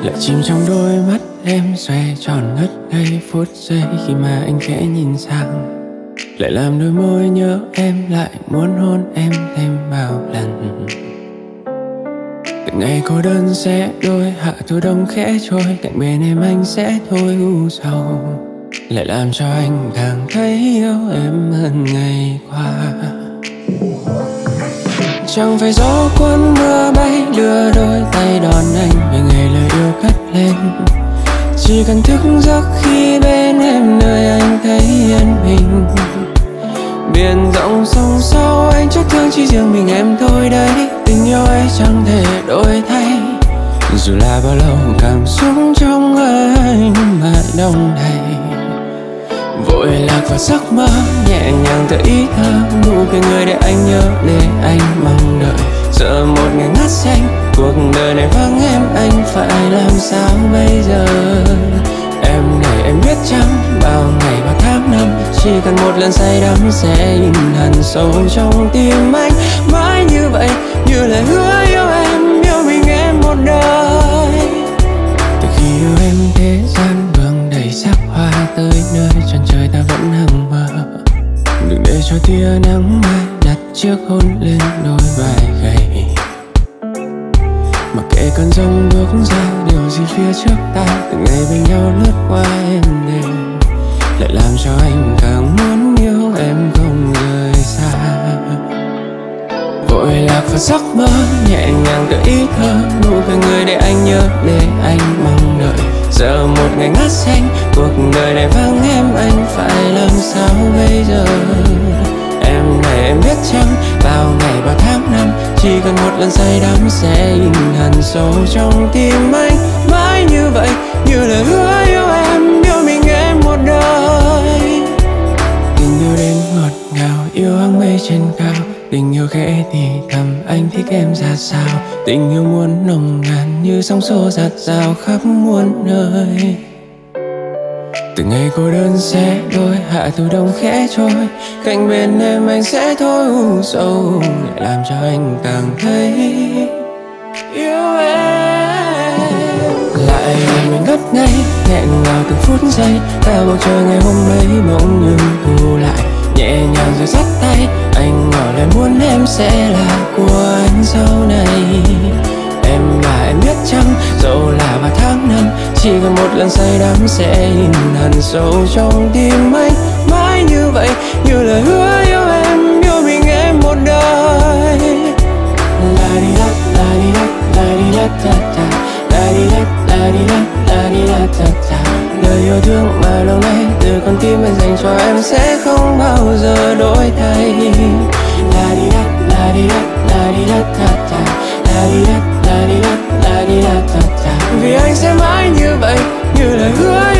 Lại chìm trong đôi mắt em xoay tròn ngất ngây phút giây khi mà anh khẽ nhìn sang. Lại làm đôi môi nhớ em, lại muốn hôn em thêm bao lần. Từng ngày cô đơn sẽ đôi, hạ thu đông khẽ trôi, cạnh bên em anh sẽ thôi u sầu. Lại làm cho anh càng thấy yêu em hơn ngày qua. Chẳng phải gió cuốn mưa bay đưa đôi tay đón anh về ngày lời yêu cất lên. Chỉ cần thức giấc khi bên em, nơi anh thấy yên bình. Biển rộng sông sâu anh chắc thương chỉ riêng mình em thôi đấy. Tình yêu ấy chẳng thể đổi thay, dù là bao lâu cảm xúc trong anh mà đông đầy. Vội lạc vào giấc mơ nhẹ nhàng tự ý thơ, nụ cười người để anh nhớ, để anh mong đợi. Giờ một ngày ngát xanh, cuộc đời này vắng em, anh phải làm sao bây giờ? Em này em biết chăng, bao ngày bao tháng năm, chỉ cần một lần say đắm sẽ in hằn sâu trong tim anh. Mãi như vậy, như lời hứa yêu em, yêu mình em một đời. Từ khi yêu em thế gian vương đầy sắc hoa, tới nơi chân trời ta vẫn hằng mơ. Đừng để cho tia nắng mai đặt chiếc hôn lên đôi vai gầy. Mặc kệ cơn giông bước ra, điều gì phía trước ta, từng ngày bên nhau lướt qua em đêm. Lại làm cho anh càng muốn yêu em không rời xa. Vội lạc vào giấc mơ nhẹ nhàng tự ý thơ, nụ cười người để anh nhớ, để anh mong đợi. Giờ một ngày ngát xanh, cuộc đời này vắng em, anh phải làm sao bây giờ? Em này em biết chăng, bao ngày bao tháng năm, chỉ cần một lần say đắm sẽ in hằn sâu trong tim anh. Mãi như vậy, như lời hứa yêu em, yêu mình em một đời. Tình yêu đến ngọt ngào, yêu áng mây trên cao. Tình yêu khẽ thì thầm, anh thích em ra sao? Tình yêu muốn nồng nàn như sóng xô dạt dào khắp muôn nơi. Từng ngày cô đơn sẽ đôi, hạ thu đông khẽ trôi, cạnh bên em anh sẽ thôi u sầu. Lại làm cho anh càng thấy yêu em. Lại làm mình ngất ngây, nghẹn ngào từng phút giây. Cả bầu trời ngày hôm ấy bỗng nhiên thu lại, nhẹ nhàng rồi dắt tay. Anh ngỏ lời muốn em sẽ là của anh sau này. Em là em biết chăng, dẫu là vào tháng năm, chỉ cần một lần say đắm sẽ in hằn sâu trong tim anh. Mãi như vậy, như lời hứa yêu em, yêu mình em một đời. La di da, la di da, la di da da da, la di da, la di da, la di da da da. Lời yêu thương mà lâu nay từ con tim anh dành cho em sẽ không bao giờ đổi thay. La di da, la di da, la di da da da, la di da, la di da, la di da da da. Vì anh sẽ mãi như vậy, như lời hứa